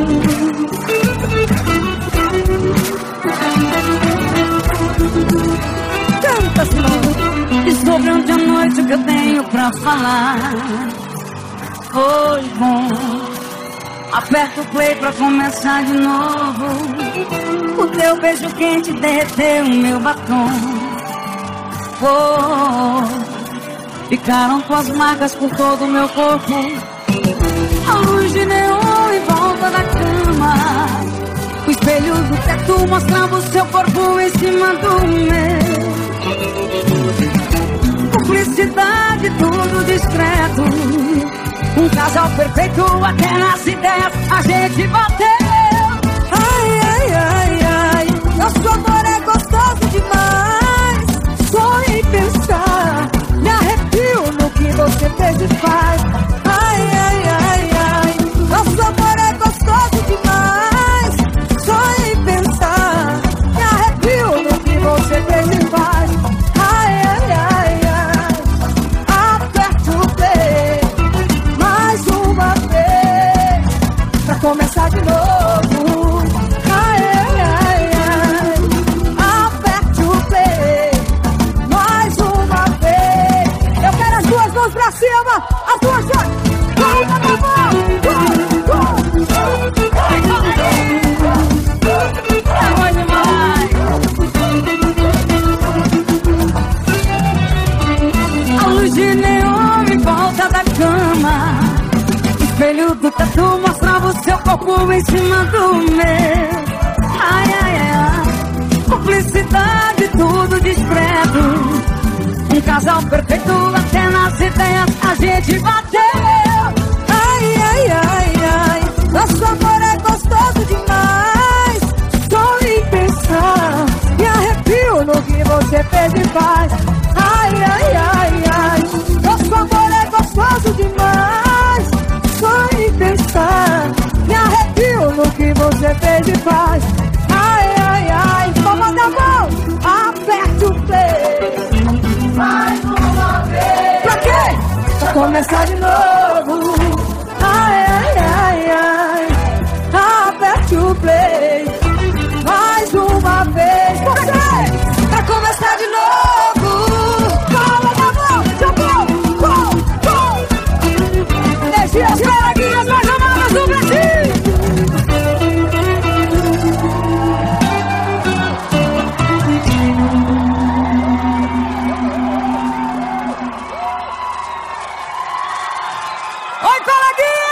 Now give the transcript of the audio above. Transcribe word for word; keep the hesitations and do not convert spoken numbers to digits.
Canta, Simão. E sobre ontem à noite o que eu tenho pra falar. Foi bom. Aperta o play pra começar de novo. O teu beijo quente derreteu o meu batom. Oh, ficaram tuas marcas por todo o meu corpo. A luz de neon em volta da cama. O espelho do teto mostrava o seu corpo em cima do meu. Cumplicidade, tudo discreto. Um casal perfeito, até nas ideias a gente bateu. Ai, ai, ai, ai, nosso amor é gostoso demais. Só em pensar, me arrepio no que você fez e faz. Ai, ai, ai, ai, nosso amor é gostoso demais. Só em pensar, me arrepio no que você fez e faz. Ai, ai, ai, ai, aperta o play mais uma vez pra começar de novo. Ai, ai, ai, ai, aperta o play mais uma vez. Eu quero as duas mãos pra cima, as duas mãos. Palma na mão. É bom demais. A luz de neon em volta da cama. Espelho do tatu mostrava o seu corpo em cima do meu. Ai, ai, ai, cumplicidade, tudo discreto. Um casal perfeito, até nas ideias a gente bateu. Ai, ai, ai, ai, nosso amor é gostoso demais. Só em pensar, me arrepio no que você fez e faz. Ai, ai, ai, ai, nosso amor é gostoso demais. Só em pensar, me arrepio no que você fez e faz. Ai, ai, ai, palma da mão, aperte o play mais uma vez. Pra quê? Pra começar de novo. Ai, ai, ai, ai, aperte o play mais uma vez. Você, pra começar de novo. Palma da mão, jogou, gol, gol. Energia, as coleguinhas mais amadas do Brasil. Oi, coleguinha!